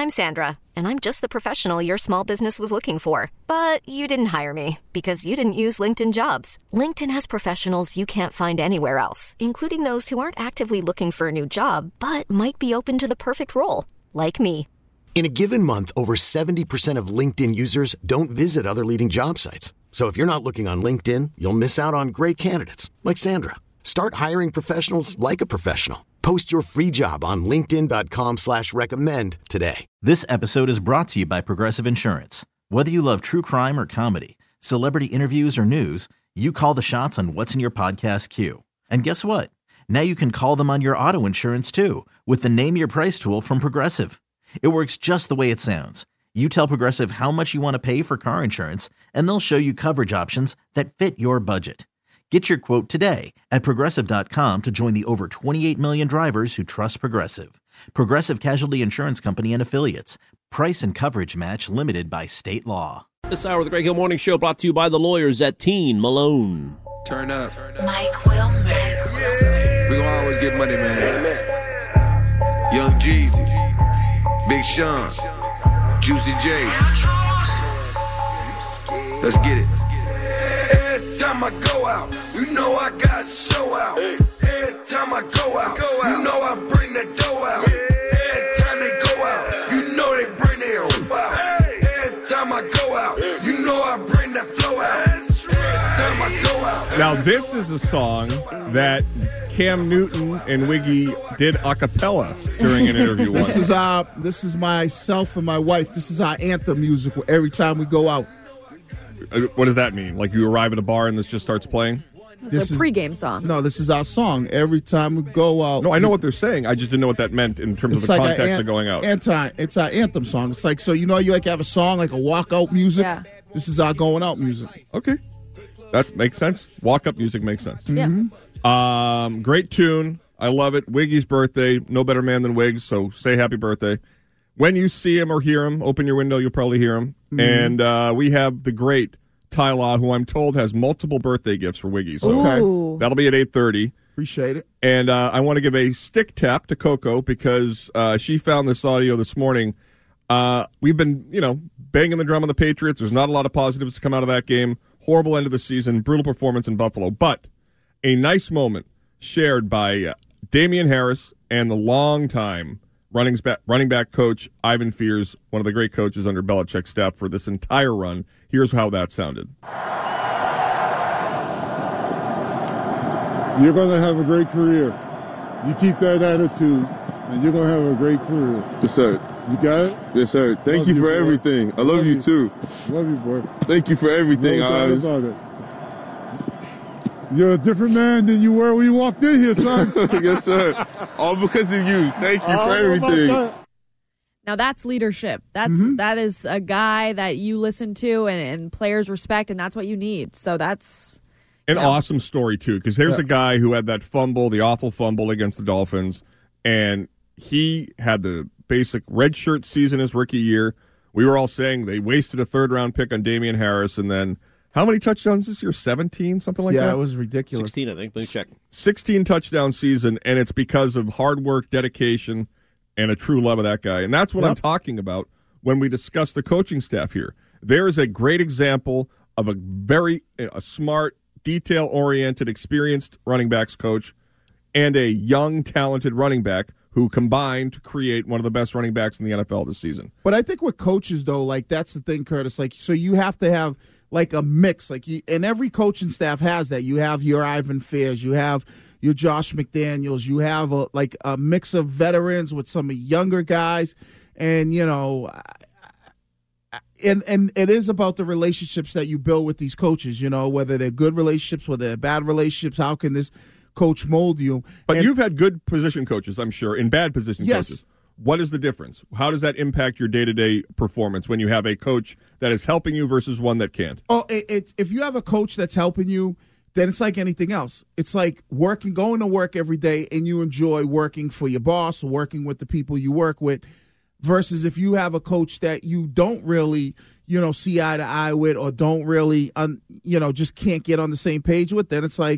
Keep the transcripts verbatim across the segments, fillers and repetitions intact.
I'm Sandra, and I'm just the professional your small business was looking for. But you didn't hire me because you didn't use LinkedIn Jobs. LinkedIn has professionals you can't find anywhere else, including those who aren't actively looking for a new job, but might be open to the perfect role, like me. In a given month, over seventy percent of LinkedIn users don't visit other leading job sites. So if you're not looking on LinkedIn, you'll miss out on great candidates like Sandra. Start hiring professionals like a professional. Post your free job on linkedin.com slash recommend today. This episode is brought to you by Progressive Insurance. Whether you love true crime or comedy, celebrity interviews or news, you call the shots on what's in your podcast queue. And guess what? Now you can call them on your auto insurance too with the Name Your Price tool from Progressive. It works just the way it sounds. You tell Progressive how much you want to pay for car insurance, and they'll show you coverage options that fit your budget. Get your quote today at Progressive dot com to join the over twenty-eight million drivers who trust Progressive. Progressive Casualty Insurance Company and Affiliates. Price and coverage match limited by state law. This hour of the Greg Hill Morning Show brought to you by the lawyers at Teen Malone. Turn up. Mike Wilmer. We gon' always get money, man. Young Jeezy. Big Sean. Juicy J. Let's get it. Every time I go out, you know I got to show out. Every time I go out, you know I bring that dough out. Every time they go out, you know they bring their own out. Every time I go out, you know I bring that flow out. Every time I go out. Now this is a song that Cam Newton and Wiggy did a cappella during an interview once. This is our, this is myself and my wife. This is our anthem music every time we go out. What does that mean? Like you arrive at a bar and this just starts playing? It's This a is- pregame song. No, this is our song. Every time we go out. No, I know what they're saying. I just didn't know what that meant in terms of It's the like context our an- of going out. Anti, it's our anthem song. It's like, so you know you like have a song, like a walkout music? Yeah. This is our going out music. Okay. That makes sense. Walk-up music makes sense. Yeah. Um, great tune. I love it. Wiggy's birthday. No better man than Wiggs, so say happy birthday. When you see him or hear him, open your window, you'll probably hear him. Mm-hmm. And uh, we have the great Ty Law, who I'm told has multiple birthday gifts for Wiggy. So Ooh. that'll be at eight thirty. Appreciate it. And uh, I want to give a stick tap to Coco because uh, she found this audio this morning. Uh, we've been, you know, banging the drum on the Patriots. There's not a lot of positives to come out of that game. Horrible end of the season, brutal performance in Buffalo. But a nice moment shared by uh, Damian Harris and the longtime running back, running back coach Ivan Fears, one of the great coaches under Belichick's staff for this entire run. Here's how that sounded. You're going to have a great career. You keep that attitude, and you're going to have a great career. Yes, sir. You got it? Yes, sir. Thank Love you you, for boy. everything. I love, Love you, you. too. Love you, boy. Thank you for everything, No doubt Oz. about it. You're a different man than you were when you walked in here, son. Yes, sir. All because of you. Thank you All for about everything. that. Now that's leadership. That's Mm-hmm. that is a guy that you listen to and, and players respect, and that's what you need. So that's An Yeah. awesome story, too, because there's Yeah. a guy who had that fumble, the awful fumble against the Dolphins, and he had the basic redshirt season his rookie year. We were all saying they wasted a third-round pick on Damian Harris, and then how many touchdowns this year? seventeen, something like yeah, that? it was ridiculous. sixteen, I think. Let me check. sixteen touchdown season, and it's because of hard work, dedication, and a true love of that guy. And that's what Yep. I'm talking about when we discuss the coaching staff here. There is a great example of a very a smart, detail-oriented, experienced running backs coach and a young, talented running back who combined to create one of the best running backs in the N F L this season. But I think with coaches, though, like that's the thing, Curtis. Like, so you have to have like a mix. Like, you, and every coaching staff has that. You have your Ivan Fears, you have your Josh McDaniels, you have a, like a mix of veterans with some younger guys, and you know, and and it is about the relationships that you build with these coaches. You know, whether they're good relationships, whether they're bad relationships. How can this coach mold you? But And- you've had good position coaches, I'm sure, and bad position Yes. coaches. What is the difference? How does that impact your day-to-day performance when you have a coach that is helping you versus one that can't? Oh, it, it's if you have a coach that's helping you, then it's like anything else. It's like working, going to work every day, and you enjoy working for your boss or working with the people you work with. Versus if you have a coach that you don't really, you know, see eye to eye with, or don't really, un, you know, just can't get on the same page with, then it's like,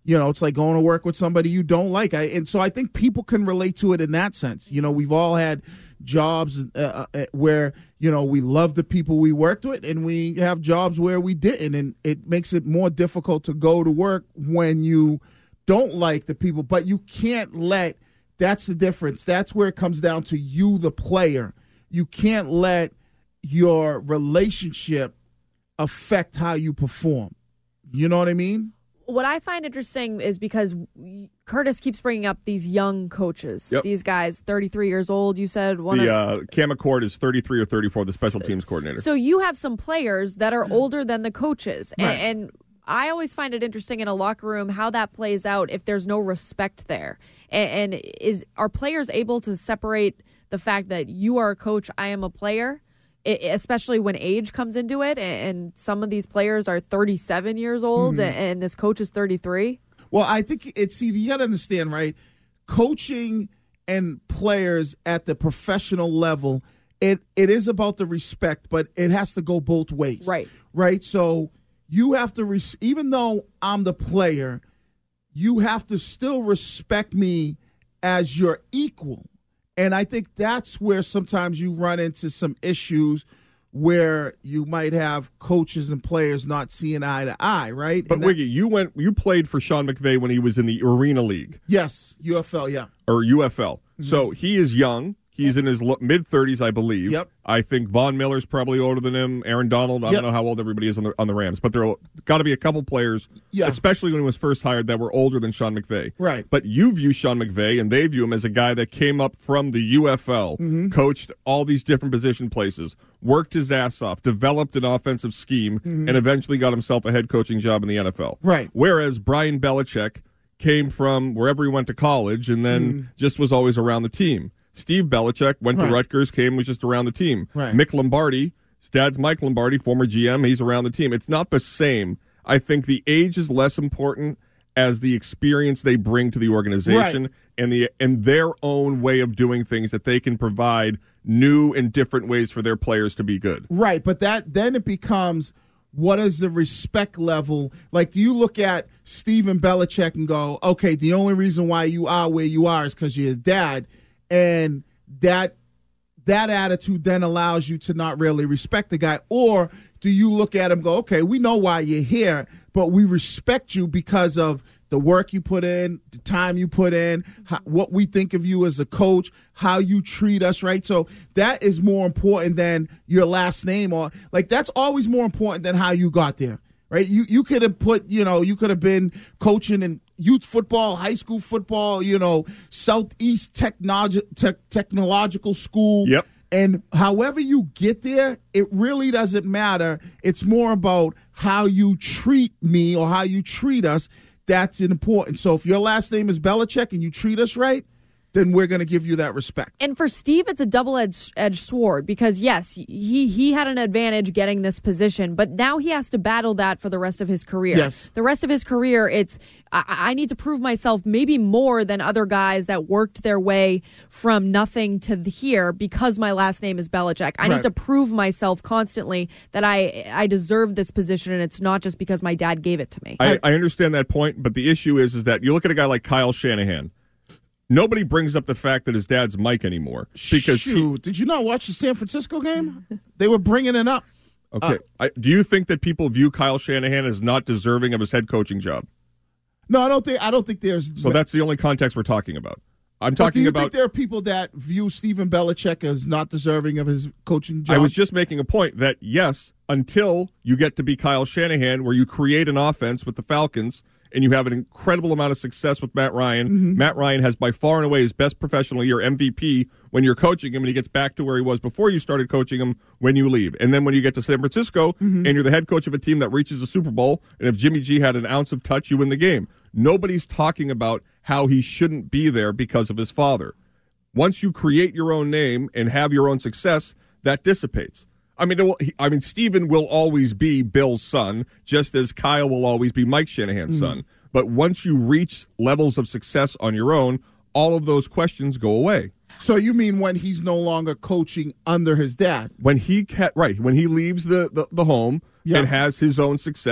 You know, it's like going to work with somebody you don't like. I, and so I think people can relate to it in that sense. You know, we've all had jobs uh, uh, where, you know, we love the people we worked with, and we have jobs where we didn't. And it makes it more difficult to go to work when you don't like the people. But you can't let, that's the difference. That's where it comes down to you, the player. You can't let your relationship affect how you perform. You know what I mean? What I find interesting is because Curtis keeps bringing up these young coaches, Yep. these guys, thirty-three years old, you said. One The of, uh, Cam McCord is thirty-three or thirty-four, the special teams coordinator. So you have some players that are older than the coaches. Right. And, and I always find it interesting in a locker room how that plays out if there's no respect there. And, and is are players able to separate the fact that you are a coach, I am a player? Especially when age comes into it, and some of these players are thirty-seven years old, mm-hmm. and this coach is thirty-three. Well, I think it's, see, you got to understand, right? Coaching and players at the professional level, it it is about the respect, but it has to go both ways. Right. Right? So you have to, res- even though I'm the player, you have to still respect me as your equal. And I think that's where sometimes you run into some issues where you might have coaches and players not seeing eye to eye, right? But that, Wiggy, you went, you played for Sean McVay when he was in the Arena League. Yes, U F L, yeah. Or U F L. Mm-hmm. So he is young. He's in his mid-thirties, I believe. Yep. I think Von Miller's probably older than him. Aaron Donald, I yep. don't know how old everybody is on the on the Rams, but there got to be a couple players, yeah. especially when he was first hired, that were older than Sean McVay. Right. But you view Sean McVay, and they view him as a guy that came up from the U F L, mm-hmm. coached all these different position places, worked his ass off, developed an offensive scheme, mm-hmm. and eventually got himself a head coaching job in the N F L. Right. Whereas Brian Belichick came from wherever he went to college and then mm. just was always around the team. Steve Belichick went right. to Rutgers, came, was just around the team. Right. Mick Lombardi, his dad's Mike Lombardi, former G M, he's around the team. It's not the same. I think the age is less important as the experience they bring to the organization right. and the and their own way of doing things that they can provide new and different ways for their players to be good. Right, but that then it becomes, what is the respect level? Like, do you look at Steven Belichick and go, okay, the only reason why you are where you are is because you're a dad, and that that attitude then allows you to not really respect the guy? Or do you look at him and go, okay, we know why you're here, but we respect you because of the work you put in, the time you put in, how, what we think of you as a coach, how you treat us, right? So that is more important than your last name, or like that's always more important than how you got there, right? You you could have put, you know, you could have been coaching in youth football, high school football, you know, Southeast technolog- te- technological school. Yep. And however you get there, it really doesn't matter. It's more about how you treat me or how you treat us. That's important. So if your last name is Belichick and you treat us right, then we're going to give you that respect. And for Steve, it's a double-edged edged sword because, yes, he, he had an advantage getting this position, but now he has to battle that for the rest of his career. Yes. The rest of his career, it's I, I need to prove myself maybe more than other guys that worked their way from nothing to the here because my last name is Belichick. I Right. need to prove myself constantly that I, I deserve this position, and it's not just because my dad gave it to me. I, I understand that point, but the issue is, is that you look at a guy like Kyle Shanahan. Nobody brings up the fact that his dad's Mike anymore because Shoot, did you not watch the San Francisco game? They were bringing it up. Okay, Uh, I, do you think that people view Kyle Shanahan as not deserving of his head coaching job? No, I don't think. I don't think there's. So that's the only context we're talking about. I'm But do talking you about. think there are people that view Steven Belichick as not deserving of his coaching job? I was just making a point that yes, until you get to be Kyle Shanahan, where you create an offense with the Falcons. And you have an incredible amount of success with Matt Ryan. Mm-hmm. Matt Ryan has by far and away his best professional year, M V P, when you're coaching him, and he gets back to where he was before you started coaching him when you leave. And then when you get to San Francisco, Mm-hmm. and you're the head coach of a team that reaches the Super Bowl, and if Jimmy G had an ounce of touch, you win the game. Nobody's talking about how he shouldn't be there because of his father. Once you create your own name and have your own success, that dissipates. I mean, it will, I mean, Steven will always be Bill's son, just as Kyle will always be Mike Shanahan's mm-hmm. son. But once you reach levels of success on your own, all of those questions go away. So you mean when he's no longer coaching under his dad? When he ca- right, when he leaves the, the, the home Yeah. and has his own success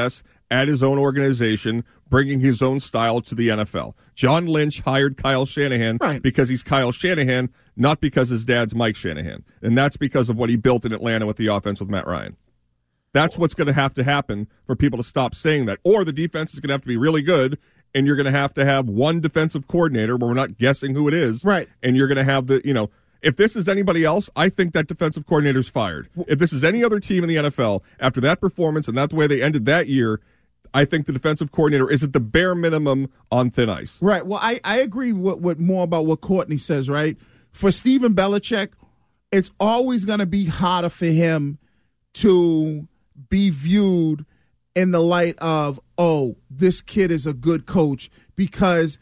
at his own organization, bringing his own style to the N F L. John Lynch hired Kyle Shanahan right. because he's Kyle Shanahan, not because his dad's Mike Shanahan. And that's because of what he built in Atlanta with the offense with Matt Ryan. That's what's going to have to happen for people to stop saying that. Or the defense is going to have to be really good, and you're going to have to have one defensive coordinator where we're not guessing who it is. Right. And you're going to have the, you know, if this is anybody else, I think that defensive coordinator's fired. If this is any other team in the N F L, after that performance and that the way they ended that year, I think the defensive coordinator is at the bare minimum on thin ice. Right. Well, I, I agree with, with more about what Courtney says, right? For Steven Belichick, it's always going to be harder for him to be viewed in the light of, oh, this kid is a good coach because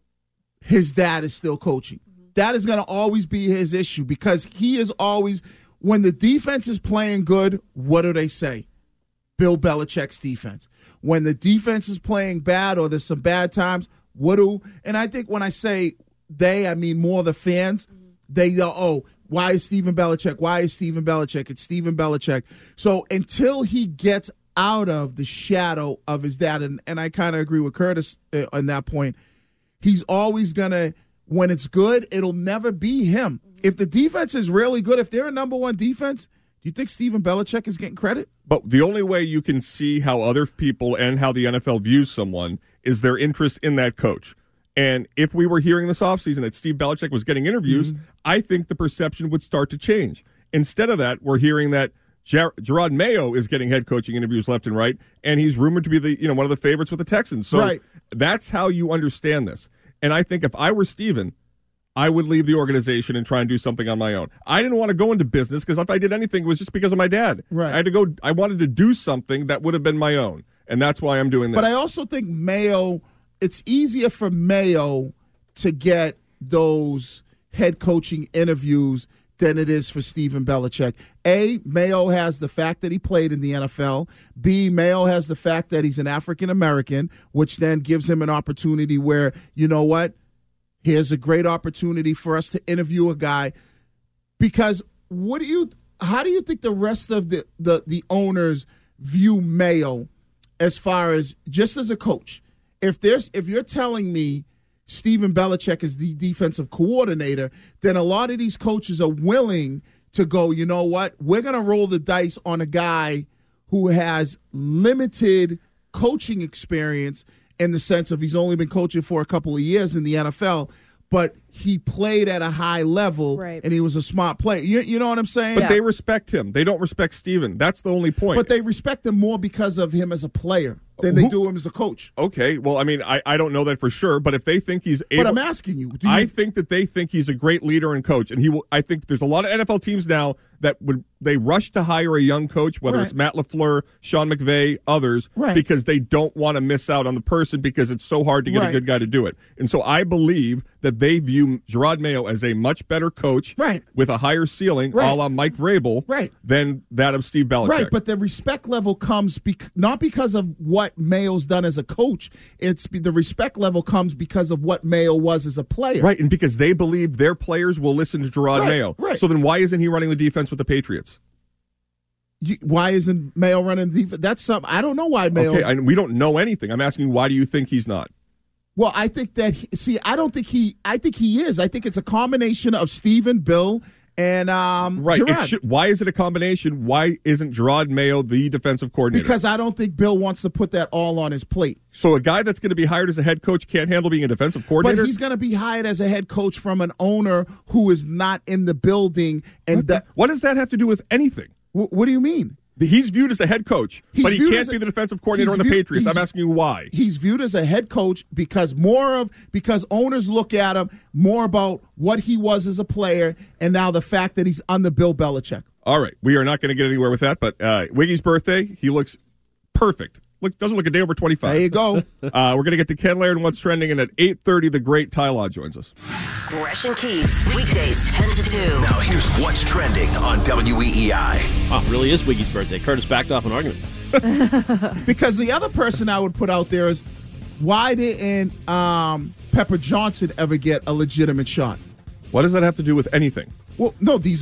his dad is still coaching. Mm-hmm. That is going to always be his issue because he is always, when the defense is playing good, what do they say? Bill Belichick's defense. When the defense is playing bad or there's some bad times, what do, and I think when I say they, I mean more the fans, mm-hmm. they go, oh, why is Steven Belichick? Why is Steven Belichick? It's Steven Belichick. So until he gets out of the shadow of his dad, and, and I kind of agree with Curtis uh, on that point, he's always going to, when it's good, it'll never be him. Mm-hmm. If the defense is really good, if they're a number one defense, do you think Steven Belichick is getting credit? But the only way you can see how other people and how the N F L views someone is their interest in that coach. And if we were hearing this offseason that Steve Belichick was getting interviews, mm-hmm. I think the perception would start to change. Instead of that, we're hearing that Ger- Gerard Mayo is getting head coaching interviews left and right, and he's rumored to be the you know one of the favorites with the Texans. So right. that's how you understand this. And I think if I were Steven, I would leave the organization and try and do something on my own. I didn't want to go into business because if I did anything, it was just because of my dad. Right. I had to go. I wanted to do something that would have been my own, and that's why I'm doing this. But I also think Mayo, it's easier for Mayo to get those head coaching interviews than it is for Steven Belichick. A, Mayo has the fact that he played in the N F L. B, Mayo has the fact that he's an African-American, which then gives him an opportunity where, you know what, here's a great opportunity for us to interview a guy. Because what do you, how do you think the rest of the, the, the owners view Mayo as far as just as a coach? If there's, if you're telling me Steven Belichick is the defensive coordinator, then a lot of these coaches are willing to go, you know what, we're going to roll the dice on a guy who has limited coaching experience in the sense of he's only been coaching for a couple of years in the N F L, but he played at a high level, right. and he was a smart player. You, you know what I'm saying? But yeah. they respect him. They don't respect Steven. That's the only point. But they respect him more because of him as a player than they Who, do him as a coach. Okay, well, I mean, I, I don't know that for sure, but if they think he's able... But I'm asking you. Do you I think that they think he's a great leader and coach, and he will. I think there's a lot of N F L teams now that would they rush to hire a young coach, whether right. it's Matt LaFleur, Sean McVay, others, right. because they don't want to miss out on the person because it's so hard to get right. a good guy to do it. And so I believe that they view Gerard Mayo as a much better coach right. with a higher ceiling, right. a la Mike Vrabel, right. than that of Steve Belichick. Right, but the respect level comes bec- not because of what Mayo's done as a coach. It's the respect level comes because of what Mayo was as a player. Right, and because they believe their players will listen to Gerard right, Mayo. Right. So then why isn't he running the defense with the Patriots? You, why isn't Mayo running the defense? That's something I don't know why Mayo. Okay, I, we don't know anything. I'm asking you, why do you think he's not? Well, I think that he, see, I don't think he. I think he is. I think it's a combination of Steven, Bill, and um, right. Gerard. It should, why is it a combination? Why isn't Gerard Mayo the defensive coordinator? Because I don't think Bill wants to put that all on his plate. So a guy that's going to be hired as a head coach can't handle being a defensive coordinator? But he's going to be hired as a head coach from an owner who is not in the building. And what, the, what does that have to do with anything? W- what do you mean? He's viewed as a head coach, he's but he can't a, be the defensive coordinator on the viewed, Patriots. I'm asking you why. He's viewed as a head coach because more of because owners look at him more about what he was as a player and now the fact that he's under Bill Belichick. All right, we are not going to get anywhere with that. But uh, Wiggy's birthday, he looks perfect. Look, doesn't look a day over twenty-five. There you go. uh, we're going to get to Ken Laird and what's trending, and at eight thirty, the great Ty Law joins us. Gresh and Keith, weekdays ten to two. Now here's what's trending on W E E I. Oh, it really is Wiggy's birthday. Curtis backed off an argument. Because the other person I would put out there is, why didn't um, Pepper Johnson ever get a legitimate shot? What does that have to do with anything? Well, no, these are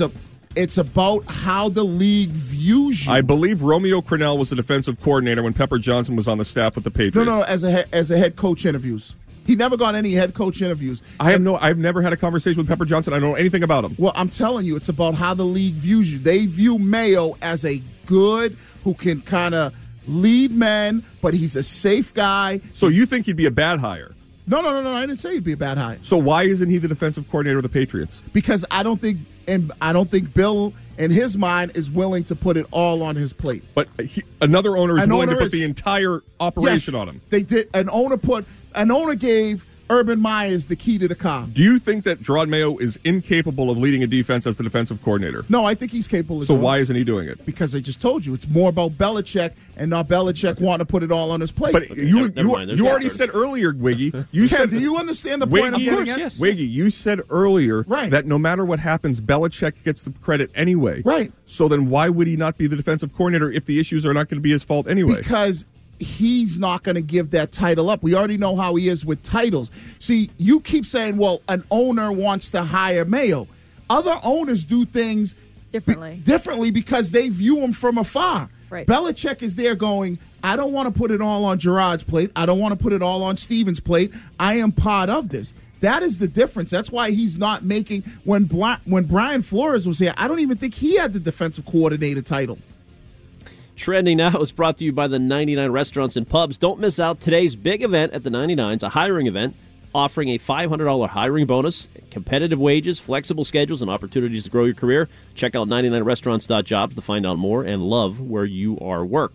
It's about how the league views you. I believe Romeo Crennel was the defensive coordinator when Pepper Johnson was on the staff with the Patriots. No, no, no, as a he- as a head coach interviews. He never got any head coach interviews. I have no. I've never had a conversation with Pepper Johnson. I don't know anything about him. Well, I'm telling you, it's about how the league views you. They view Mayo as a good who can kind of lead men, but he's a safe guy. So you think he'd be a bad hire? No, no, no, no. I didn't say he'd be a bad hire. So why isn't he the defensive coordinator of the Patriots? Because I don't think, and I don't think Bill, in his mind, is willing to put it all on his plate. But he, another owner is An willing owner to put is- the entire operation Yes, on him. They did. An owner put. An owner gave Urban Myers the key to the car. Do you think that Jerod Mayo is incapable of leading a defense as the defensive coordinator? No, I think he's capable of So doing why it. isn't he doing it? Because I just told you, it's more about Belichick and not Belichick wanting to put it all on his plate. But you never you, mind, there's you that already part. said earlier, Wiggy. You Ken, said do you understand the point I'm Wiggy, getting at? yes. Wiggy, you said earlier Right. that no matter what happens, Belichick gets the credit anyway. Right. So then why would he not be the defensive coordinator if the issues are not going to be his fault anyway? Because he's not going to give that title up. We already know how he is with titles. See, you keep saying, well, an owner wants to hire Mayo. Other owners do things Differently. be- differently because they view him from afar. Right. Belichick is there going, I don't want to put it all on Gerard's plate. I don't want to put it all on Steven's plate. I am part of this. That is the difference. That's why he's not making – when Bla- when Brian Flores was here, I don't even think he had the defensive coordinator title. Trending Now is brought to you by the ninety-nine Restaurants and Pubs. Don't miss out today's big event at the ninety-nines, a hiring event offering a five hundred dollars hiring bonus, competitive wages, flexible schedules, and opportunities to grow your career. Check out ninety-nine restaurants dot jobs to find out more and love where you are work.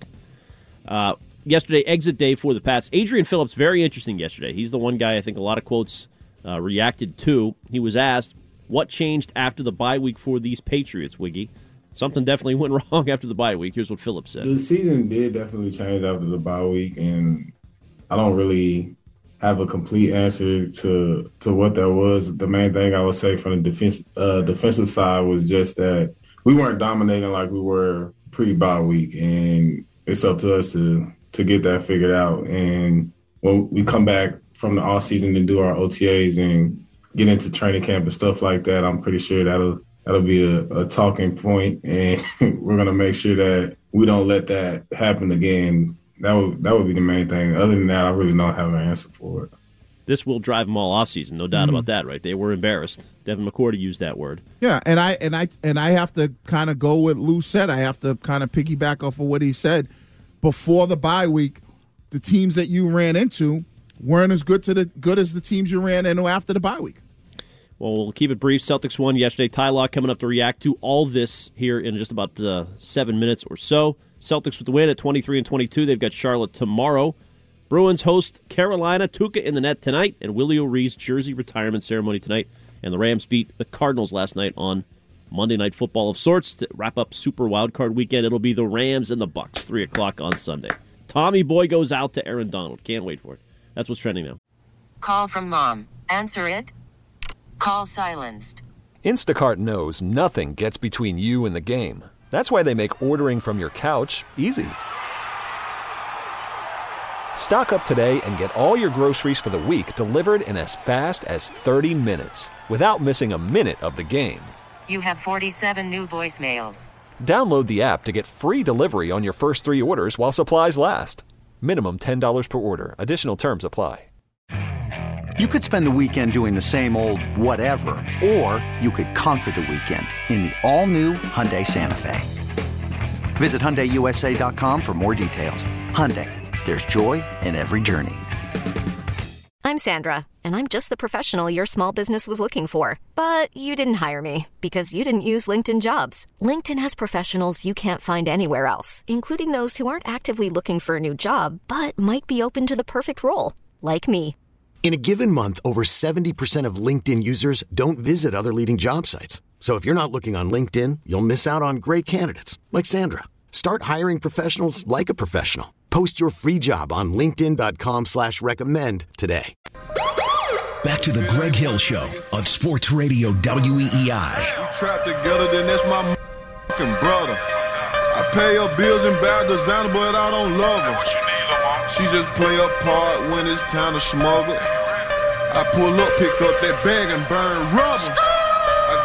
Uh, yesterday, exit day for the Pats. Adrian Phillips, very interesting yesterday. He's the one guy I think a lot of quotes uh, reacted to. He was asked, what changed after the bye week for these Patriots, Wiggy? Something definitely went wrong after the bye week. Here's what Phillips said. The season did definitely change after the bye week, and I don't really have a complete answer to to what that was. The main thing I would say from the defense, uh, defensive side was just that we weren't dominating like we were pre-bye week, and it's up to us to to get that figured out. And when we come back from the off season and do our O T As and get into training camp and stuff like that, I'm pretty sure that'll that'll be a, a talking point, and we're gonna make sure that we don't let that happen again. That would that would be the main thing. Other than that, I really don't have an answer for it. This will drive them all offseason, no doubt Mm-hmm. about that, right? They were embarrassed. Devin McCourty used that word. Yeah, and I and I and I have to kind of go with Lou said. I have to kind of piggyback off of what he said. Before the bye week, the teams that you ran into weren't as good to the good as the teams you ran into after the bye week. Well, we'll keep it brief. Celtics won yesterday. Ty Law coming up to react to all this here in just about uh, seven minutes or so. Celtics with the win at twenty-three and twenty-two. They've got Charlotte tomorrow. Bruins host Carolina. Tuca in the net tonight, and Willie O'Ree's jersey retirement ceremony tonight. And the Rams beat the Cardinals last night on Monday Night Football of sorts to wrap up Super Wildcard Weekend. It'll be the Rams and the Bucks, three o'clock on Sunday. Tommy Boy goes out to Aaron Donald. Can't wait for it. That's what's trending now. Call from mom. Answer it. Call silenced. Instacart knows nothing gets between you and the game. That's why they make ordering from your couch easy. Stock up today and get all your groceries for the week delivered in as fast as thirty minutes without missing a minute of the game. You have forty-seven new voicemails. Download the app to get free delivery on your first three orders while supplies last. Minimum ten dollars per order. Additional terms apply. You could spend the weekend doing the same old whatever, or you could conquer the weekend in the all-new Hyundai Santa Fe. Visit Hyundai U S A dot com for more details. Hyundai, there's joy in every journey. I'm Sandra, and I'm just the professional your small business was looking for. But you didn't hire me because you didn't use LinkedIn Jobs. LinkedIn has professionals you can't find anywhere else, including those who aren't actively looking for a new job, but might be open to the perfect role, like me. In a given month, over seventy percent of LinkedIn users don't visit other leading job sites. So if you're not looking on LinkedIn, you'll miss out on great candidates like Sandra. Start hiring professionals like a professional. Post your free job on linkedin dot com slash recommend today. Back to the Greg Hill Show on Sports Radio W E E I. We trapped together, then that's my fucking brother. I pay her bills and buy designer, but I don't love her. What you need, little mama? She just play a part when it's time to smuggle. I pull up, pick up that bag and burn rubber. I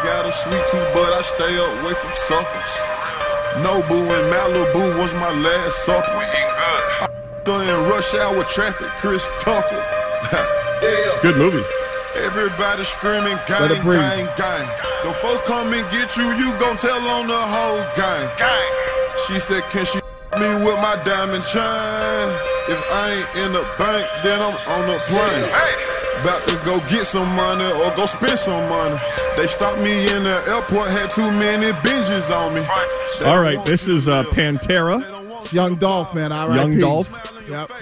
got a sweet tooth, but I stay away from suckers. Nobu and Malibu was my last supper. We eat good. I in rush hour traffic, Chris Tucker. Yeah. Good movie. Everybody screaming, gang, gang, gang. The folks come and get you, you gon' tell on the whole gang. Gang. She said, can she me with my diamond chain? If I ain't in the bank, then I'm on the plane. Hey. About to go get some money or go spend some money. They stopped me in the airport, had too many binges on me. All right, this is uh, Pantera. Young Dolph, man. R I P. Young Dolph. Yep.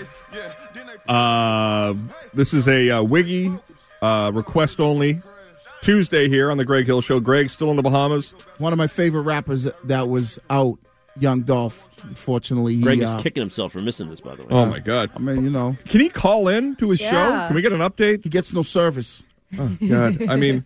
Uh, this is a uh, Wiggy uh, request only Tuesday here on the Greg Hill Show. Greg, still in the Bahamas. One of my favorite rappers that was out, Young Dolph. Unfortunately, he, Greg is uh, kicking himself for missing this, by the way. Oh, my God. I mean, you know. Can he call in to his Yeah. show? Can we get an update? He gets no service. Oh, God. I mean,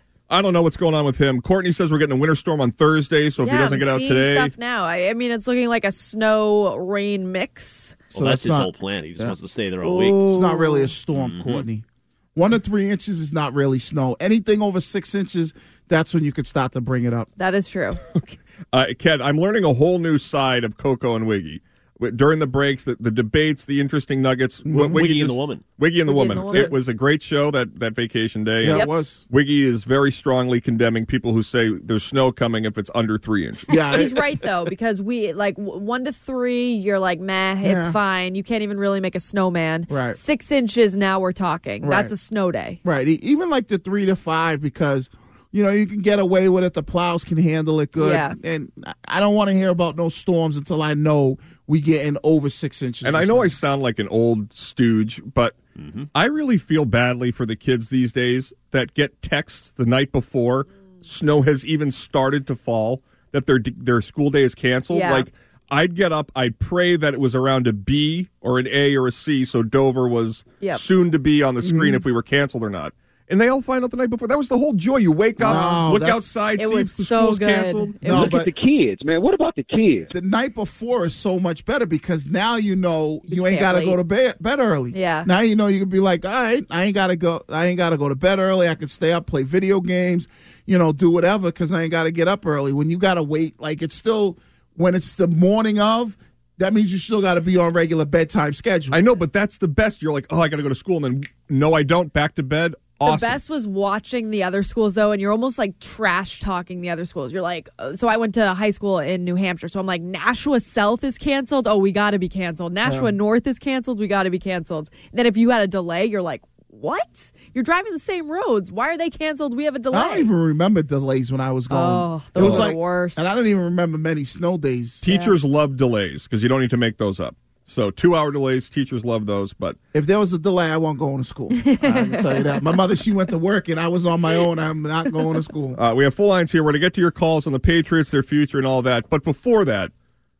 I don't know what's going on with him. Courtney says we're getting a winter storm on Thursday, so if yeah, he doesn't I'm get out seeing today. stuff now. I, I mean, it's looking like a snow rain mix. Well, So that's that's his not- whole plan. He just yeah. wants to stay there all week. It's not really a storm, Mm-hmm. Courtney. One to three inches is not really snow. Anything over six inches, that's when you could start to bring it up. That is true. Uh, Ken, I'm learning a whole new side of Coco and Wiggy. W- During the breaks, the, the debates, the interesting nuggets. Mm-hmm. Wiggy, Wiggy and just- the Woman. Wiggy and the Wiggy and Woman. the Woman. It was a great show that, that vacation day. Yeah, And it was. Wiggy is very strongly condemning people who say there's snow coming if it's under three inches. Yeah, He's right, though, because we, like, w- one to three, you're like, meh, it's Yeah. fine. You can't even really make a snowman. Right. Six inches, now we're talking. Right. That's a snow day. right. E- Even like the three to five, because you know you can get away with it. The plows can handle it good. Yeah. And I- I don't want to hear about no storms until I know we get in over six inches. And of I know snow. I sound like an old stooge, but I really feel badly for the kids these days that get texts the night before snow has even started to fall, that their their school day is canceled. Yeah. Like, I'd get up, I'd pray that it was around a B or an A or a C, so Dover was Yep. soon to be on the screen Mm-hmm. if we were canceled or not. And they all find out the night before. That was the whole joy. You wake up, No, look that's- outside, It see was the so school's good. canceled. It No, was- but The kids, man. What about the kids? the night before is so much better because now you know you can ain't stay got to up go late. to bed, bed early. Yeah. Now you know you can be like, all right, I ain't got to go. I ain't got to go to bed early. I can stay up, play video games, you know, do whatever because I ain't got to get up early. When you got to wait, like it's still when it's the morning of. That means you still got to be on regular bedtime schedule. I know, but that's the best. You're like, oh, I got to go to school, and then no, I don't. Back to bed. Awesome. The best was watching the other schools, though, and you're almost like trash talking the other schools. You're like, uh, so I went to high school in New Hampshire, so I'm like, Nashua South is canceled. Oh, we got to be canceled. Nashua Yeah. North is canceled. We got to be canceled. Then if you had a delay, you're like, what? You're driving the same roads. Why are they canceled? We have a delay. I don't even remember delays when I was going. Oh, it those was are like the worst. and I don't even remember many snow days. Teachers love delays because you don't need to make those up. So two-hour delays, teachers love those. But If there was a delay, I won't go to school. I can tell you that. My mother, she went to work, and I was on my own. I'm not going to school. uh, we have full lines here. We're going to get to your calls on the Patriots, their future, and all that. But before that,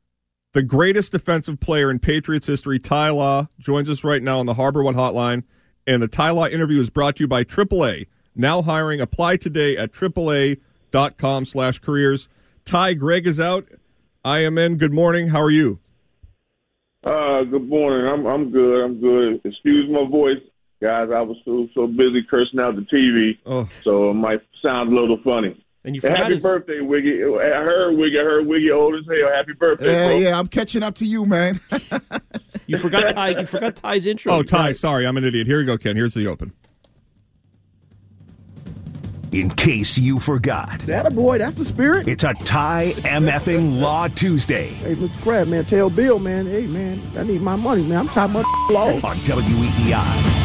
the greatest defensive player in Patriots history, Ty Law, joins us right now on the Harbor One Hotline. And the Ty Law interview is brought to you by triple A. Now hiring. Apply today at triple A dot com slash careers. Ty, Greg is out. I am in. Good morning. How are you? Uh, good morning. I'm I'm good. I'm good. Excuse my voice, guys. I was so so busy cursing out the T V, oh. so it might sound a little funny. And you And forgot happy his, birthday, Wiggy. I heard Wiggy. I heard Wiggy old as hell. Happy birthday, Yeah, bro. yeah, I'm catching up to you, man. you forgot Ty. You forgot Ty's intro. Oh, Ty, sorry. I'm an idiot. Here you go, Ken. Here's the open. In case you forgot, That a boy, that's the spirit. it's a Ty MFing Law Tuesday Hey, Mister Crab, man, tell Bill, man, hey, man, I need my money, man. I'm talking about law. on W E E I.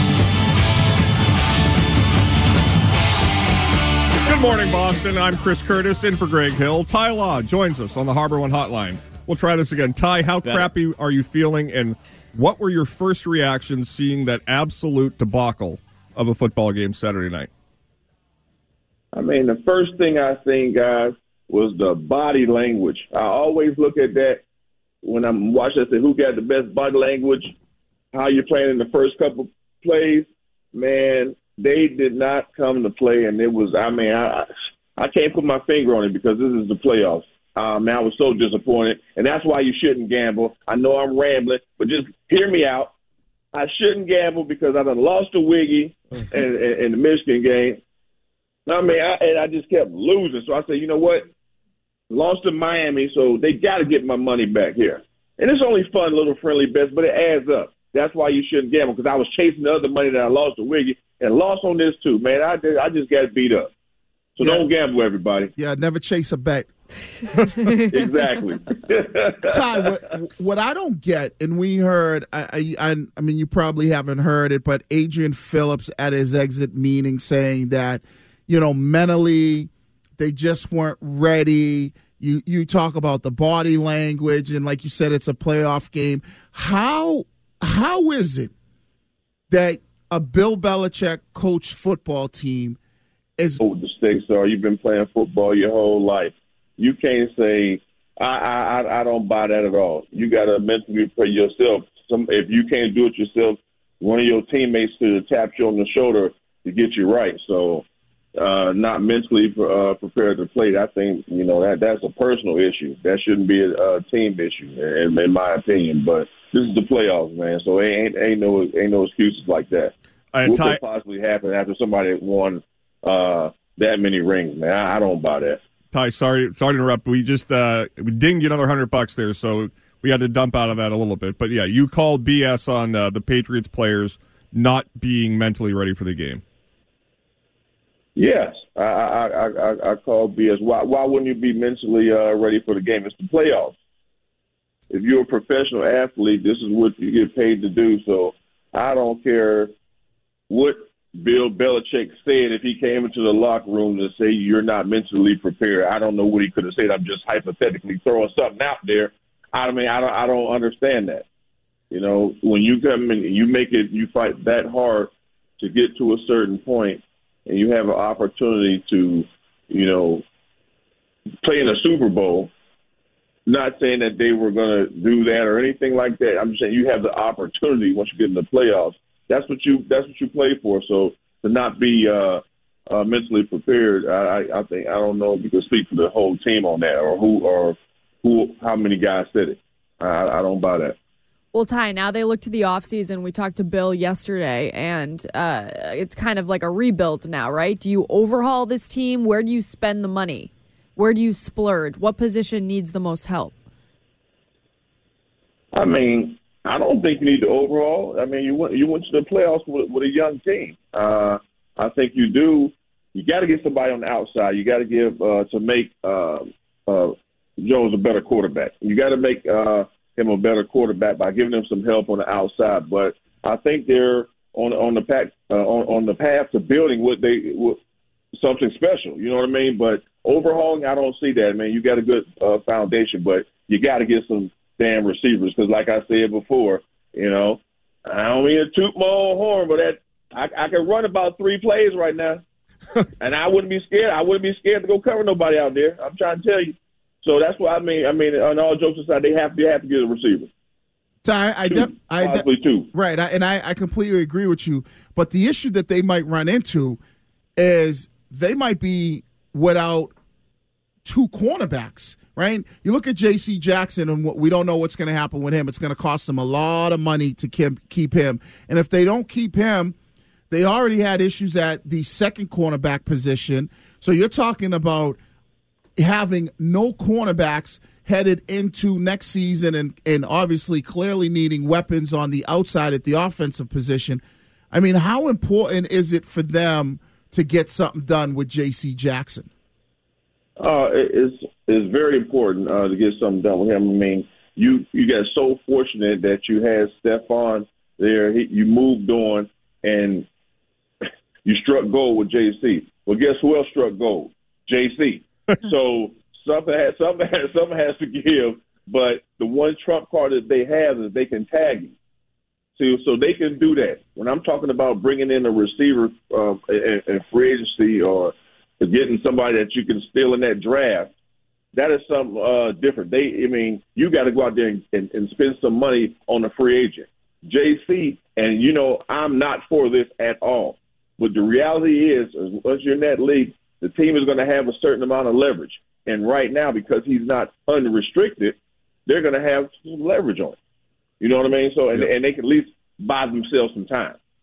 Good morning, Boston. I'm Chris Curtis, in for Greg Hill. Ty Law joins us on the Harbor One Hotline. We'll try this again. Ty, how Better. crappy are you feeling, and what were your first reactions seeing that absolute debacle of a football game Saturday night? I mean, the first thing I seen, guys, was the body language. I always look at that when I'm watching. I say, who got the best body language? How you're playing in the first couple plays? Man, they did not come to play, and it was. I mean, I I can't put my finger on it because this is the playoffs. Um, man, I was so disappointed, and that's why you shouldn't gamble. I know I'm rambling, but just hear me out. I shouldn't gamble because I done lost to Wiggy in, in, in the Michigan game. I mean, I, and I just kept losing. So I said, you know what? Lost to Miami, so they got to get my money back here. And it's only fun, little friendly bets, but it adds up. That's why you shouldn't gamble, because I was chasing the other money that I lost to Wiggy and lost on this too. Man, I did, I just got beat up. So yeah. Don't gamble, everybody. Yeah, never chase a bet. Exactly. Ty, what, what I don't get, and we heard, I, I, I mean, you probably haven't heard it, but Adrian Phillips at his exit meeting saying that, you know, mentally they just weren't ready. You you talk about the body language, and like you said, it's a playoff game. How how is it that a Bill Belichick coached football team is? Oh, the stakes are you've been playing football your whole life. You can't say I I I don't buy that at all. You got to mentally prepare yourself. Some if you can't do it yourself, one of your teammates to tap you on the shoulder to get you right. So. Uh, not mentally uh, prepared to play. I think you know that that's a personal issue. That shouldn't be a, a team issue, in, in my opinion. But this is the playoffs, man. So ain't ain't no ain't no excuses like that. Uh, what Ty- could possibly happen after somebody won uh, that many rings, man? I, I don't buy that. Ty, sorry, sorry to interrupt. We just uh, we dinged you another hundred bucks there, so we had to dump out of that a little bit. But yeah, you called B S on uh, the Patriots players not being mentally ready for the game. Yes, I I, I, I call B S. Why why wouldn't you be mentally uh, ready for the game? It's the playoffs. If you're a professional athlete, this is what you get paid to do. So I don't care what Bill Belichick said if he came into the locker room to say you're not mentally prepared. I don't know what he could have said. I'm just hypothetically throwing something out there. I mean, I don't I don't understand that. You know, when you come in, you make it, you fight that hard to get to a certain point. And you have an opportunity to, you know, play in a Super Bowl. Not saying that they were going to do that or anything like that. I'm just saying you have the opportunity once you get in the playoffs. That's what you that's what you play for. So to not be uh, uh, mentally prepared, I, I think I don't know if you can speak for the whole team on that or who or who how many guys said it. I, I don't buy that. Well, Ty, now they look to the offseason. We talked to Bill yesterday, and uh, it's kind of like a rebuild now, right? Do you overhaul this team? Where do you spend the money? Where do you splurge? What position needs the most help? I mean, I don't think you need to overhaul. I mean, you went you went to the playoffs with, with a young team. Uh, I think you do. You got to get somebody on the outside. You got to give uh, to make uh, uh, Jones a better quarterback. You got to make uh, – him a better quarterback by giving him some help on the outside. But I think they're on on the path uh, on, on the path to building what they what, something special. You know what I mean? But overhauling, I don't see that, man. You got a good uh, foundation, but you got to get some damn receivers because, like I said before, you know, I don't mean to toot my own horn, but that I, I can run about three plays right now, and I wouldn't be scared. I wouldn't be scared to go cover nobody out there. I'm trying to tell you. So that's what I mean. I mean, on all jokes aside, they have they have to get a receiver. Ty, I, two, de- I possibly de- two. Right, I, and I, I completely agree with you. But the issue that they might run into is they might be without two cornerbacks. Right? You look at J C Jackson, and what, we don't know what's going to happen with him. It's going to cost them a lot of money to keep, keep him. And if they don't keep him, they already had issues at the second cornerback position. So you're talking about having no cornerbacks headed into next season and, and obviously clearly needing weapons on the outside at the offensive position. I mean, how important is it for them to get something done with J C Jackson? Uh, it's, it's very important uh, to get something done with him. I mean, you, you got so fortunate that you had Stephon there. He, you moved on, and you struck gold with J C. Well, guess who else struck gold? J C. So something has, something has, something has to give, but the one trump card that they have is they can tag you. So, so they can do that. When I'm talking about bringing in a receiver uh, in, in free agency or getting somebody that you can steal in that draft, that is something uh, different. They, I mean, you got to go out there and, and, and spend some money on a free agent. J C, and you know, I'm not for this at all. But the reality is, once you're in that league, the team is going to have a certain amount of leverage. And right now, because he's not unrestricted, they're going to have some leverage on it. You know what I mean? So, and, yeah. and they can at least buy themselves some time.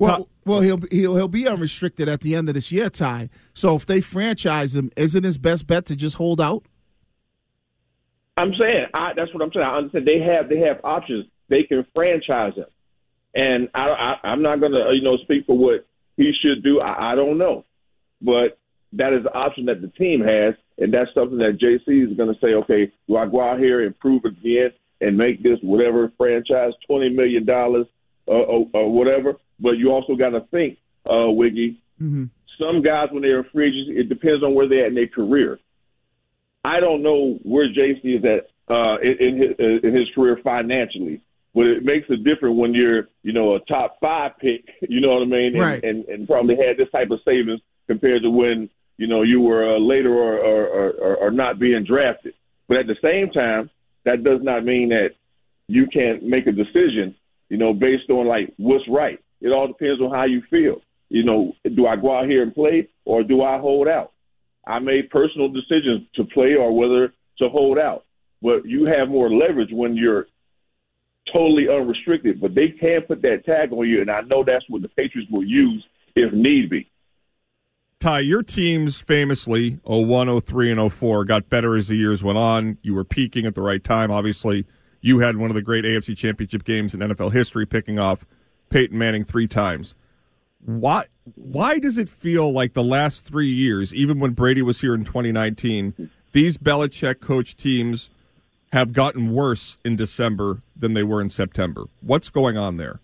Well, well, he'll he'll he'll be unrestricted at the end of this year, Ty. So if they franchise him, isn't his best bet to just hold out? I'm saying I, that's what I'm saying. I understand they have they have options. They can franchise him, and I, I I'm not going to you know speak for what he should do. I, I don't know, but that is the option that the team has, and that's something that J C is going to say. Okay, do I go out here and prove again and make this whatever franchise twenty million dollars uh, or, or whatever? But you also got to think, uh, Wiggy. Mm-hmm. Some guys when they're free agents, it depends on where they're at in their career. I don't know where J C is at uh, in, in, his, uh, in his career financially, but it makes a difference when you're, you know, a top five pick. You know what I mean? And, right. and, and probably had this type of savings compared to when you know you were uh, later or, or, or, or not being drafted. But at the same time, that does not mean that you can't make a decision, you know, based on like what's right. It all depends on how you feel. You know, do I go out here and play or do I hold out? I made personal decisions to play or whether to hold out. But you have more leverage when you're totally unrestricted. But they can put that tag on you, and I know that's what the Patriots will use if need be. Ty, your teams famously, oh one, oh three, and oh four, got better as the years went on. You were peaking at the right time. Obviously, you had one of the great A F C Championship games in N F L history, picking off Peyton Manning three times. Why why does it feel like the last three years, even when Brady was here in twenty nineteen, these Belichick coach teams have gotten worse in December than they were in September? What's going on there?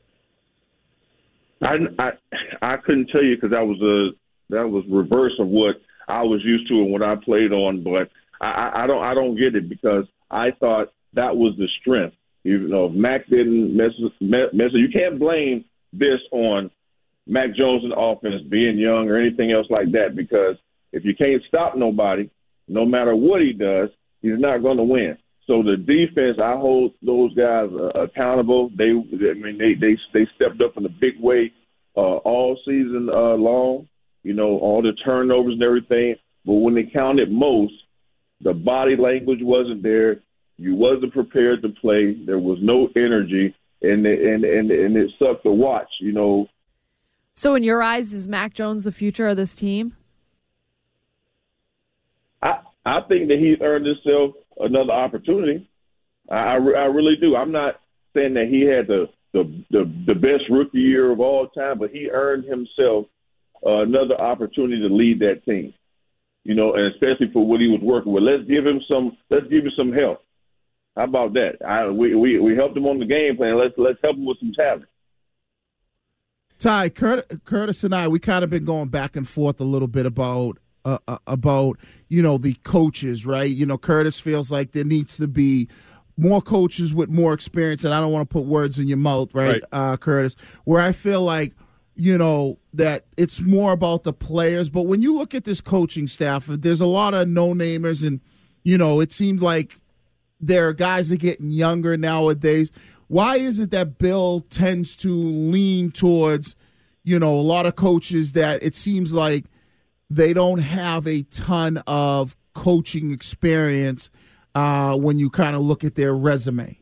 I, I, I couldn't tell you because that was a that was reverse of what I was used to and what I played on, but I, I don't I don't get it because I thought that was the strength. You know, Mac didn't mess mess. You can't blame this on Mac Jones and the offense being young or anything else like that, because if you can't stop nobody, no matter what he does, he's not going to win. So the defense, I hold those guys uh, accountable. They, I mean, they they they stepped up in a big way uh, all season uh, long. You know, all the turnovers and everything. But when they counted most, the body language wasn't there. You wasn't prepared to play. There was no energy, and and and and it sucked to watch. You know. So in your eyes, is Mac Jones the future of this team? I I think that he's earned himself another opportunity. I, I, I really do. I'm not saying that he had the, the, the, the best rookie year of all time, but he earned himself uh, another opportunity to lead that team. You know, and especially for what he was working with. Let's give him some. Let's give him some help. How about that? I, we, we we helped him on the game plan. Let's let's help him with some talent. Ty, Curt, Curtis and I, we kind of been going back and forth a little bit about uh, uh, about you know the coaches, right? You know, Curtis feels like there needs to be more coaches with more experience, and I don't want to put words in your mouth, right, right. Uh, Curtis? Where I feel like you know that it's more about the players, but when you look at this coaching staff, there's a lot of no-namers, and you know it seems like there are guys that are getting younger nowadays. Why is it that Bill tends to lean towards, you know, a lot of coaches that it seems like they don't have a ton of coaching experience uh, when you kind of look at their resume?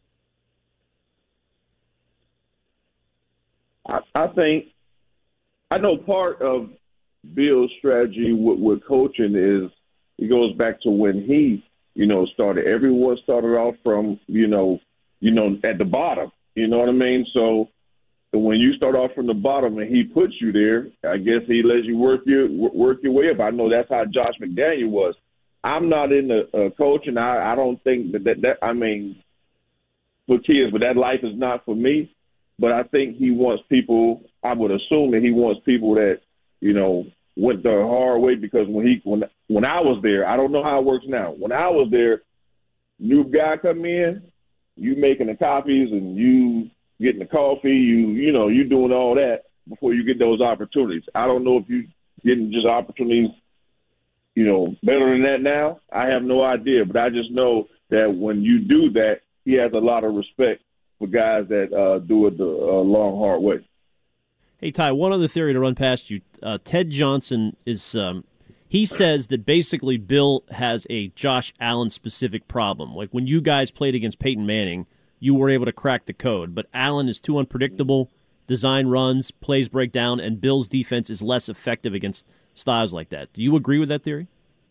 I, I think I know part of Bill's strategy with, with coaching is it goes back to when he, you know, started. Everyone started off from, you know, you know, at the bottom, you know what I mean? So when you start off from the bottom and he puts you there, I guess he lets you work your work your way up. I know that's how Josh McDaniel was. I'm not in the uh, coaching. I, I don't think that, that, that, I mean, for kids, but that life is not for me. But I think he wants people, I would assume that he wants people that, you know, went the hard way, because when he when when I was there, I don't know how it works now. When I was there, new guy come in, you making the copies and you getting the coffee, you you know, you doing all that before you get those opportunities. I don't know if you getting just opportunities, you know, better than that now. I have no idea, but I just know that when you do that, he has a lot of respect for guys that uh, do it the uh, long, hard way. Hey, Ty, one other theory to run past you. Uh, Ted Johnson is um, he says that basically Bill has a Josh Allen-specific problem. Like when you guys played against Peyton Manning, you were able to crack the code, but Allen is too unpredictable, design runs, plays break down, and Bills' defense is less effective against styles like that. Do you agree with that theory?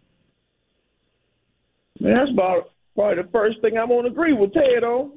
Man, that's about probably the first thing I'm going to agree with Ted on.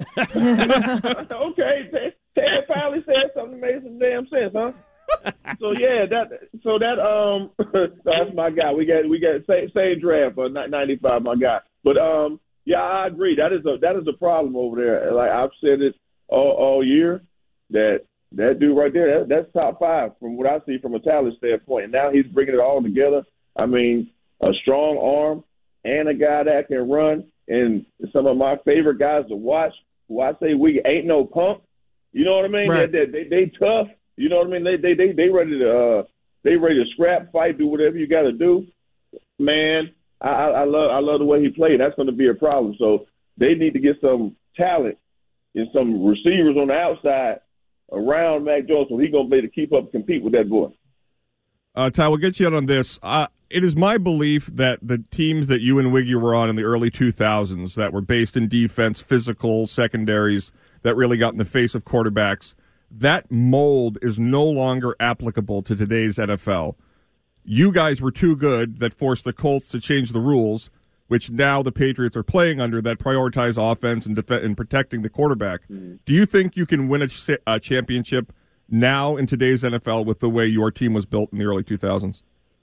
Okay, Ted, Ted finally said something that made some damn sense, huh? So yeah, that so that um that's my guy. We got we got same, same draft for ninety-five, my guy. But um yeah, I agree. That is a that is a problem over there. Like I've said it all, all year that that dude right there, that, that's top five from what I see from a talent standpoint. And now he's bringing it all together. I mean, a strong arm and a guy that can run. And some of my favorite guys to watch, who I say we ain't no punk. You know what I mean? Right. They, they, they, they tough. You know what I mean? They they they they ready to uh, they ready to scrap, fight, do whatever you got to do. Man, I, I love I love the way he played. That's going to be a problem. So they need to get some talent and some receivers on the outside around Mac Jones, so he's going to be able to keep up and compete with that boy. Uh, Ty, we'll get you out on this. Uh, it is my belief that the teams that you and Wiggy were on in the early two thousands that were based in defense, physical, secondaries, that really got in the face of quarterbacks, that mold is no longer applicable to today's N F L. You guys were too good that forced the Colts to change the rules, which now the Patriots are playing under, that prioritize offense and, def- and protecting the quarterback. Mm-hmm. Do you think you can win a, a championship now in today's N F L with the way your team was built in the early two thousands?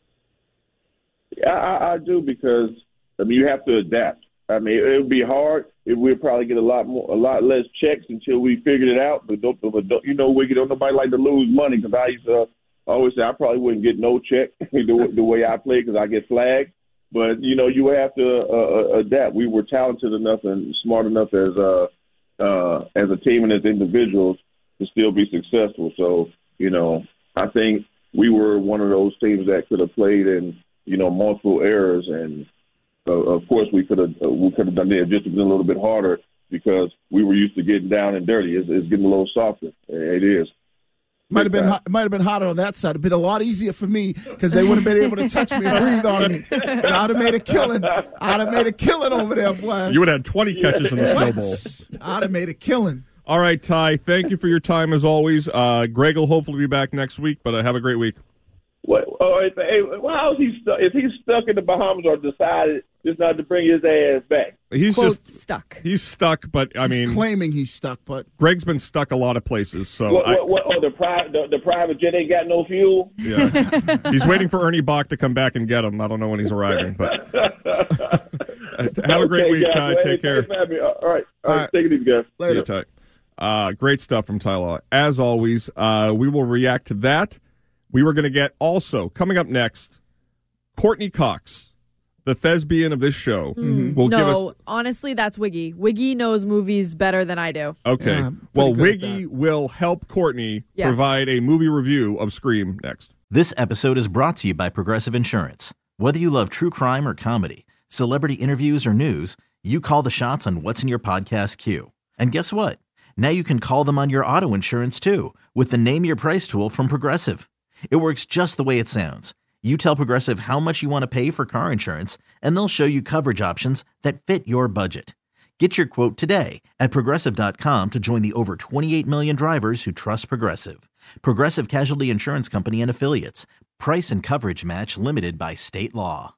Yeah, I, I do, because I mean you have to adapt. I mean it would be hard. It would probably get a lot more, a lot less checks until we figured it out. But don't, but don't you know, Wiggy, don't nobody like to lose money, because I used to always say I probably wouldn't get no check the, the way I play because I get flagged. But you know, you have to uh, adapt. We were talented enough and smart enough as a uh, as a team and as individuals to still be successful. So you know, I think we were one of those teams that could have played in you know multiple eras, and uh, of course we could have uh, we could have done it just been a little bit harder because we were used to getting down and dirty. It's, it's getting a little softer. It is. Might have been hot, might have been hotter on that side. It'd been a lot easier for me because they would have been able to touch me and breathe on me. And I'd have made a killing. I'd have made a killing over there, boy. You would have had twenty catches in the Snow Bowl. I'd have made a killing. All right, Ty, thank you for your time as always. Uh, Greg will hopefully be back next week, but uh, have a great week. What? Oh, hey, well, how is he stuck? Is he stuck in the Bahamas or decided just not to bring his ass back? He's Quote, just stuck. He's stuck, but I he's mean, claiming he's stuck. But Greg's been stuck a lot of places. So what? I, what, what oh, the private the, the private jet ain't got no fuel. Yeah, he's waiting for Ernie Bach to come back and get him. I don't know when he's arriving, but have a great okay, week, guys. Ty. Well, Take hey, care. All right, all right, all right. Take it easy, guys. Later, See you, Ty. Uh, great stuff from Ty Law. As always, uh, we will react to that. We were going to get also, coming up next, Courtney Cox, the thespian of this show, Mm. will no, give us... honestly, that's Wiggy. Wiggy knows movies better than I do. Okay. Yeah, well, good at Wiggy will help Courtney Yes. provide a movie review of Scream next. This episode is brought to you by Progressive Insurance. Whether you love true crime or comedy, celebrity interviews or news, you call the shots on what's in your podcast queue. And guess what? Now you can call them on your auto insurance too with the Name Your Price tool from Progressive. It works just the way it sounds. You tell Progressive how much you want to pay for car insurance, and they'll show you coverage options that fit your budget. Get your quote today at Progressive dot com to join the over twenty-eight million drivers who trust Progressive. Progressive Casualty Insurance Company and Affiliates. Price and coverage match limited by state law.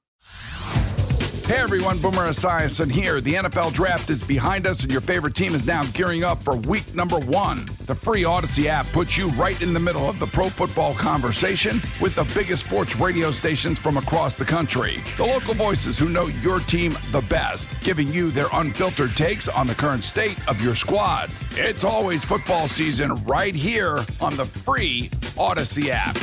Hey everyone, Boomer Esiason here. The N F L Draft is behind us and your favorite team is now gearing up for week number one. The free Odyssey app puts you right in the middle of the pro football conversation with the biggest sports radio stations from across the country. The local voices who know your team the best, giving you their unfiltered takes on the current state of your squad. It's always football season right here on the free Odyssey app.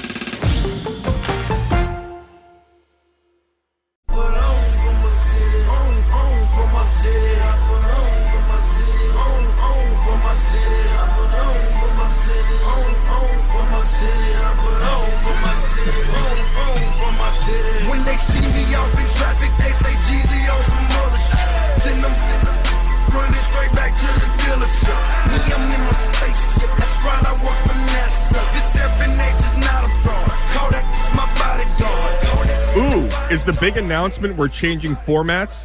When they see me off in traffic, they say Jeezy on some other shit. Send them, send them, running straight back to the dealership. Me, I'm in my spaceship. That's right, I work for NASA. This F N H is not a fraud. Call that my bodyguard. Ooh, is the big announcement we're changing formats?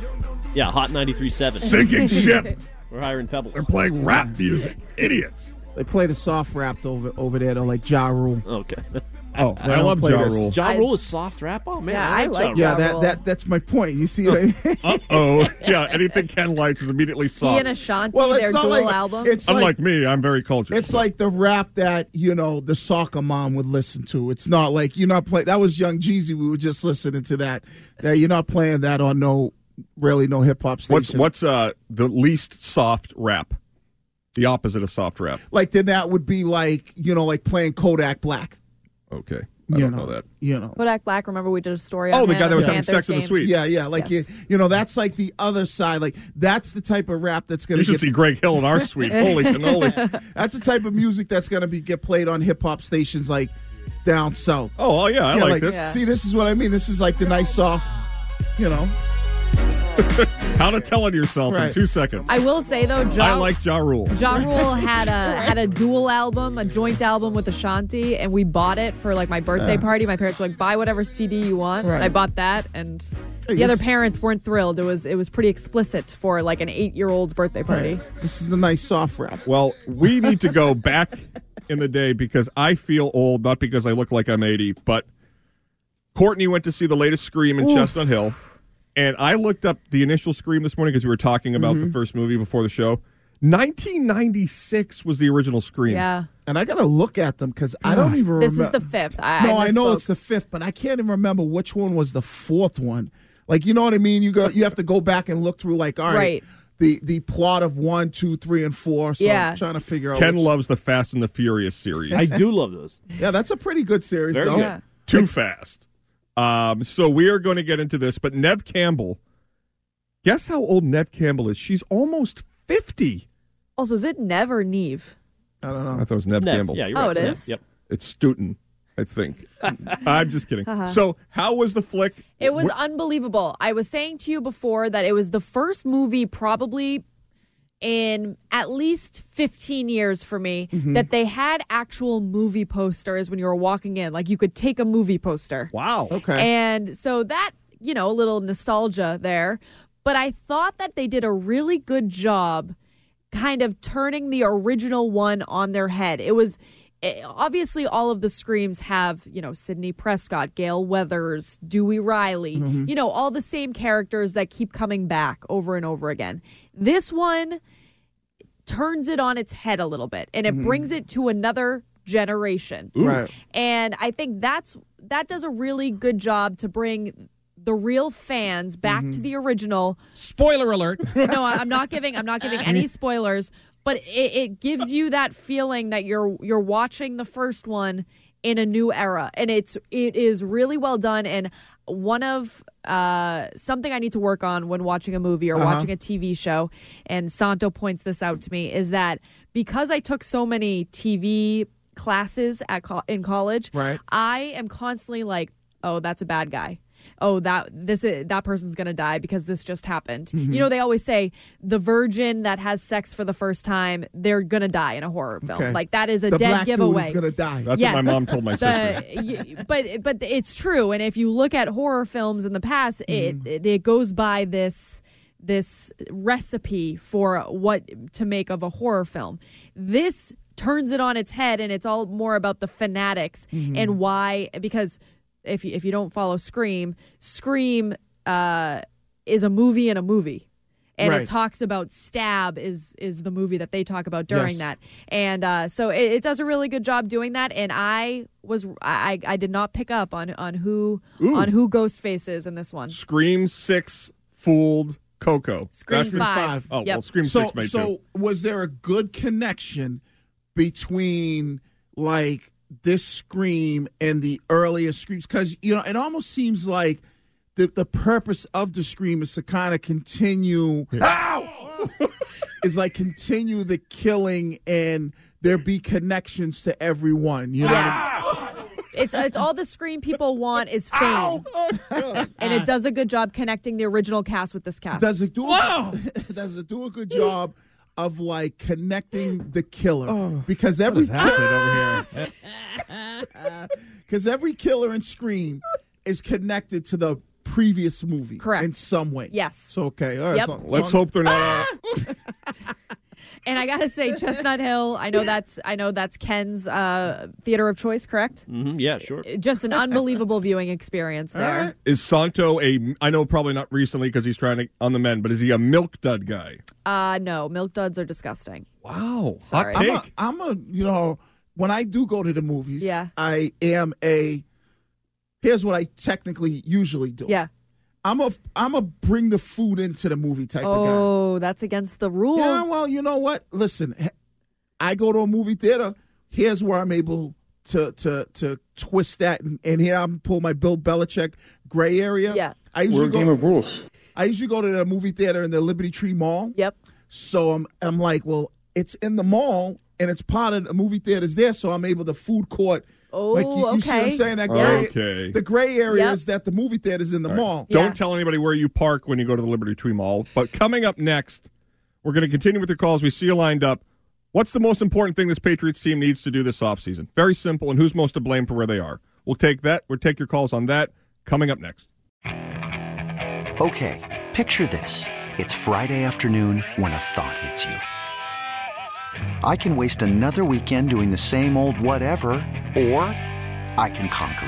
Yeah, Hot ninety-three point seven. Sinking ship. We're hiring Pebbles. They're playing rap music. Idiots. They play the soft rap over over there, though, like Ja Rule. Okay. Oh, They I don't love play Ja this. Rule. Ja Rule is soft rap? Oh, man. Yeah, I I like, like Ja Yeah, Rule. that, that that's my point. You see what I mean? Uh-oh. Yeah, anything Ken likes is immediately He soft. and Ashanti, Well, it's their not dual like- album. it's Unlike me, I'm very cultured. It's like the rap that, you know, the soccer mom would listen to. It's not like you're not playing. That was Young Jeezy. We were just listening to that. That you're not playing that on no, really no hip hop station. What's what's uh the least soft rap? The opposite of soft rap. Like then that would be like, you know, like playing Kodak Black. Okay. I You don't know, know that. You know. Kodak Black, remember we did a story Oh, on the him guy that at was having Panthers sex in the game? suite. Yeah, yeah. Like Yes. you, you know, that's like the other side. Like that's the type of rap that's going You to should get. see Greg Hill in our suite. Holy cannoli. That's the type of music that's going to be get played on hip hop stations like down south. Oh, oh yeah, I Yeah, like, this. Yeah. See, this is what I mean. This is like the nice soft, you know. How to tell it yourself in Right. two seconds. I will say though, Ja, I like Ja Rule. Ja Rule had a had a dual album, a joint album with Ashanti, and we bought it for like my birthday Yeah. party. My parents were like, "Buy whatever C D you want." Right. I bought that, and Hey, the other this- parents weren't thrilled. It was it was pretty explicit for like an eight year old's birthday party. This is the nice soft rap. Well, we need to go back in the day because I feel old, not because I look like I'm eighty, but Courtney went to see the latest Scream in Oof. Chestnut Hill, and I looked up the initial Scream this morning because we were talking about Mm-hmm. the first movie before the show. nineteen ninety-six was the original Scream. Yeah, And I got to look at them because I don't even this is remember. the fifth. I, No, I, know misspoke. it's the fifth, but I can't even remember which one was the fourth one. Like, you know what I mean? You go, you have to go back and look through. Like, all right, Right. the the plot of one, two, three, and four. So Yeah. I'm trying to figure out. Ken which- loves the Fast and the Furious series. I do love those. Yeah, that's a pretty good series. Very though. good. Yeah. Too fast. Um, so we are going to get into this, but Nev Campbell, guess how old Nev Campbell is? She's almost fifty. Also, is it Nev or Neve? I don't know. I thought it was Nev, Nev. Campbell. Yeah, you're Oh, right. it It's is? Nev. Yep. It's Stoughton, I think. I'm just kidding. Uh-huh. So how was the flick? It was Wh- unbelievable. I was saying to you before that it was the first movie probably in at least fifteen years for me Mm-hmm. that they had actual movie posters when you were walking in. Like you could take a movie poster. Wow. Okay. And so that, you know, a little nostalgia there. But I thought that they did a really good job kind of turning the original one on their head. It was eh, obviously all of the Screams have, you know, Sidney Prescott, Gail Weathers, Dewey Riley, Mm-hmm. you know, all the same characters that keep coming back over and over again. This one turns it on its head a little bit and it brings it to another generation. Right. And I think that's that does a really good job to bring the real fans back to the original. Spoiler alert. No, I- I'm not giving I'm not giving any spoilers, but it, it gives you that feeling that you're you're watching the first one in a new era, and it's it is really well done. And one of uh, something I need to work on when watching a movie or Uh-huh. watching a T V show, and Santo points this out to me, is that because I took so many T V classes at co- in college, Right. I am constantly like, oh, that's a bad guy. Oh, that this is, that person's gonna die because this just happened. Mm-hmm. You know, they always say the virgin that has sex for the first time, they're gonna die in a horror film. Okay. Like that is a the dead black giveaway. dude is gonna die. That's Yes. what my mom told my sister. The- y- but but it's true, and if you look at horror films in the past, Mm-hmm. it, it it goes by this this recipe for what to make of a horror film. This turns it on its head, and it's all more about the fanatics Mm-hmm. and why. Because if you, if you don't follow Scream, Scream uh, is a movie in a movie. And Right. it talks about Stab is is the movie that they talk about during Yes. that, and uh, so it, it does a really good job doing that. And I was I I did not pick up on on who Ooh. on who Ghostface is in this one. Scream six fooled Coco. Scream That's- five. Oh, Yep. well, Scream so, six made so too. was there a good connection between like this Scream and the earlier Screams? Because you know, it almost seems like the the purpose of the Scream is to kind of continue. is like continue the killing and there be connections to everyone. You know. Yes. It's it's all the Scream people want is fame, and it does a good job connecting the original cast with this cast. Does it do? A, does it do a good job of like connecting the killer? Because every over here? because every killer in Scream is connected to the previous movie, Correct. in some way. Yes. So okay, all right. Yep. so- Let's hope they're not. And I gotta say, Chestnut Hill. I know that's I know that's Ken's uh, theater of choice, correct? Mm-hmm. Yeah, sure. Just an unbelievable viewing experience there. Right. Is Santo a? I know probably not recently because he's trying to on the men, but is he a milk dud guy? Uh no, milk duds are disgusting. Wow, Sorry. hot take. I'm a, I'm a, you know, when I do go to the movies, Yeah. I am a. Here's what I technically usually do. Yeah. I'm a I'm a bring the food into the movie type of guy. Oh, that's against the rules. Yeah, well, you know what? Listen, I go to a movie theater. Here's where I'm able to to to twist that, and, and here I'm pull my Bill Belichick gray area. Yeah, I usually We're a go, game of rules. I usually go to the movie theater in the Liberty Tree Mall. Yep. So I'm I'm like, well, it's in the mall and it's part of the movie theaters there, so I'm able to food court. Oh, like you, you okay. see what I'm saying? That Yeah. gray, Okay. the gray area Yep. is that the movie theater's in the All right. mall. Don't Yeah. tell anybody where you park when you go to the Liberty Tree Mall. But coming up next, we're going to continue with your calls. We see you lined up. What's the most important thing this Patriots team needs to do this offseason? Very simple, and who's most to blame for where they are? We'll take that. We'll take your calls on that. Coming up next. Okay, picture this. It's Friday afternoon when a thought hits you. I can waste another weekend doing the same old whatever, or I can conquer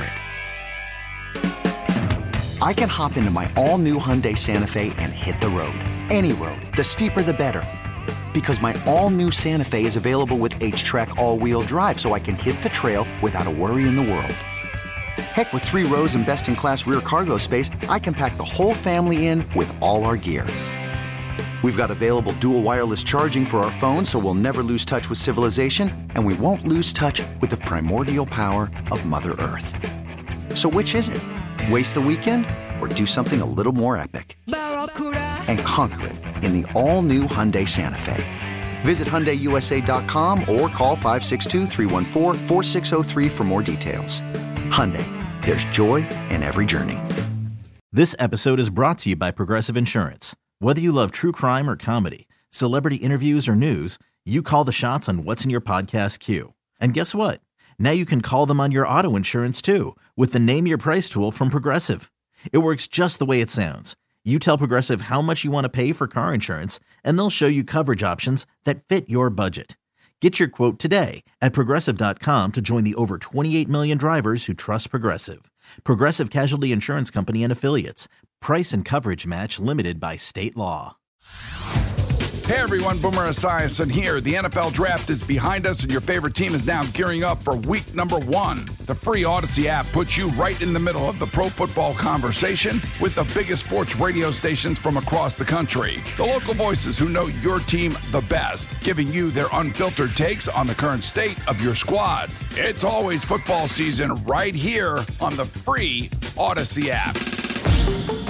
it. I can hop into my all-new Hyundai Santa Fe and hit the road. Any road. The steeper, the better. Because my all-new Santa Fe is available with H-Track all-wheel drive, so I can hit the trail without a worry in the world. Heck, with three rows and best-in-class rear cargo space, I can pack the whole family in with all our gear. We've got available dual wireless charging for our phones, so we'll never lose touch with civilization, and we won't lose touch with the primordial power of Mother Earth. So which is it? Waste the weekend or do something a little more epic? And conquer it in the all-new Hyundai Santa Fe. Visit Hyundai U S A dot com or call five six two, three one four, four six zero three for more details. Hyundai, there's joy in every journey. This episode is brought to you by Progressive Insurance. Whether you love true crime or comedy, celebrity interviews or news, you call the shots on what's in your podcast queue. And guess what? Now you can call them on your auto insurance too with the Name Your Price tool from Progressive. It works just the way it sounds. You tell Progressive how much you want to pay for car insurance, and they'll show you coverage options that fit your budget. Get your quote today at Progressive dot com to join the over twenty-eight million drivers who trust Progressive. Progressive Casualty Insurance Company and Affiliates. Price and coverage match limited by state law. Hey everyone, Boomer Esiason here. The N F L Draft is behind us and your favorite team is now gearing up for week number one. The free Odyssey app puts you right in the middle of the pro football conversation with the biggest sports radio stations from across the country. The local voices who know your team the best, giving you their unfiltered takes on the current state of your squad. It's always football season right here on the free Odyssey app.